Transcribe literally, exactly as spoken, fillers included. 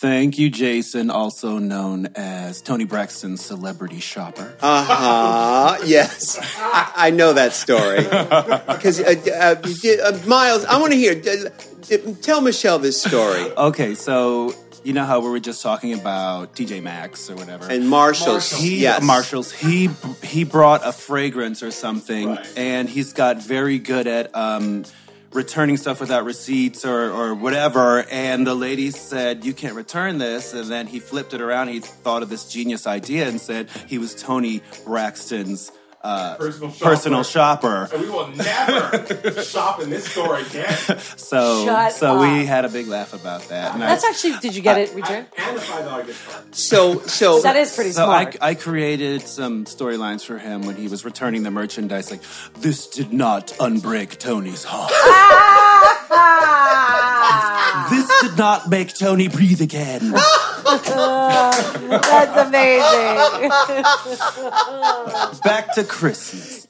Thank you, Jason, also known as Tony Braxton's celebrity shopper. Uh-huh, yes. I, I know that story. Because, uh, uh, uh, Miles, I want to hear, uh, tell Michelle this story. Okay, so you know how we were just talking about T J Maxx or whatever? And Marshalls, he, yes. Marshalls, he, he brought a fragrance or something, Right. and he's got very good at... Um, returning stuff without receipts or, or whatever, and the lady said, you can't return this, and then he flipped it around. He thought of this genius idea and said he was Tony Braxton's uh, Personal shopper. personal shopper. And we will never shop in this store again. So, Shut so up. we had a big laugh about that. And That's I, actually, did you get it returned? And a five dollar gift card. So, so... That is pretty so I, smart. I created some storylines for him when he was returning the merchandise. Like, this did not unbreak Tony's heart. This did not make Tony breathe again. That's amazing. Back to Christmas.